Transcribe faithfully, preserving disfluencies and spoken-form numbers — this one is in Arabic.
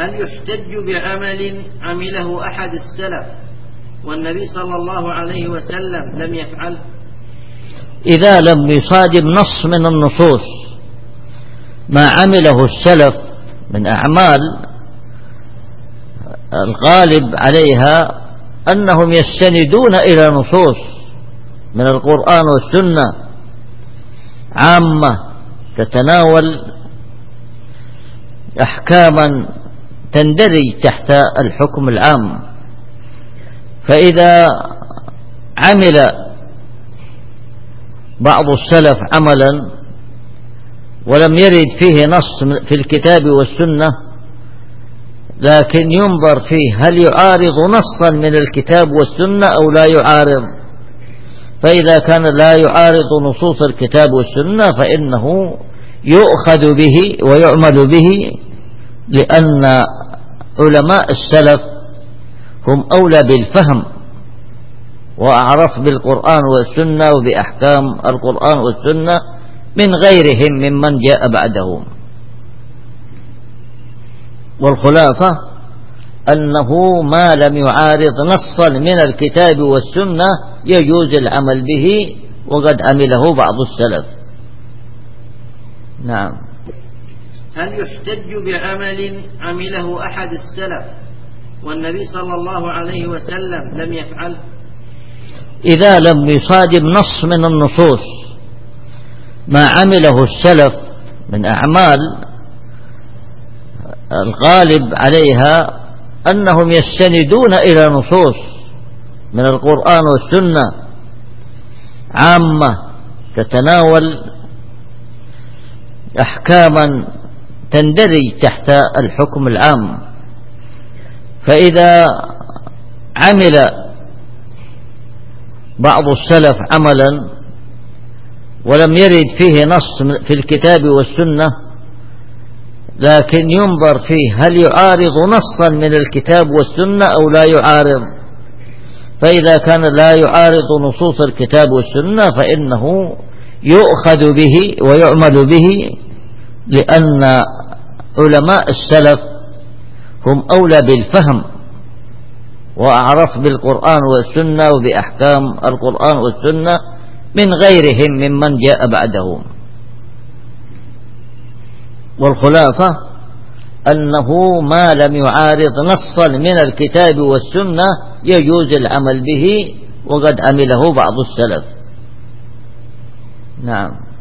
هل يحتج بعمل عمله أحد السلف والنبي صلى الله عليه وسلم لم يفعل؟ إذا لم يصادم نص من النصوص ما عمله السلف من أعمال الغالب عليها أنهم يستندون إلى نصوص من القرآن والسنة عامة تتناول أحكاما تندرج تحت الحكم العام، فإذا عمل بعض السلف عملا ولم يرد فيه نص في الكتاب والسنة لكن ينظر فيه هل يعارض نصا من الكتاب والسنة أو لا يعارض، فإذا كان لا يعارض نصوص الكتاب والسنة فإنه يؤخذ به ويعمل به، لأن علماء السلف هم أولى بالفهم وأعرف بالقرآن والسنة وبأحكام القرآن والسنة من غيرهم ممن جاء بعدهم. والخلاصة أنه ما لم يعارض نصا من الكتاب والسنة يجوز العمل به، وقد عمله بعض السلف. نعم. هل يحتج بعمل عمله أحد السلف والنبي صلى الله عليه وسلم لم يفعل؟ إذا لم يصادم نص من النصوص ما عمله السلف من أعمال الغالب عليها أنهم يستندون إلى نصوص من القرآن والسنة عامة تتناول أحكاما تندرج تحت الحكم العام، فإذا عمل بعض السلف عملا ولم يرد فيه نص في الكتاب والسنة لكن ينظر فيه هل يعارض نصا من الكتاب والسنة أو لا يعارض، فإذا كان لا يعارض نصوص الكتاب والسنة فإنه يؤخذ به ويعمل به، لأن علماء السلف هم أولى بالفهم وأعرف بالقرآن والسنة وبأحكام القرآن والسنة من غيرهم ممن جاء بعدهم. والخلاصة أنه ما لم يعارض نصا من الكتاب والسنة يجوز العمل به، وقد عمله بعض السلف. نعم.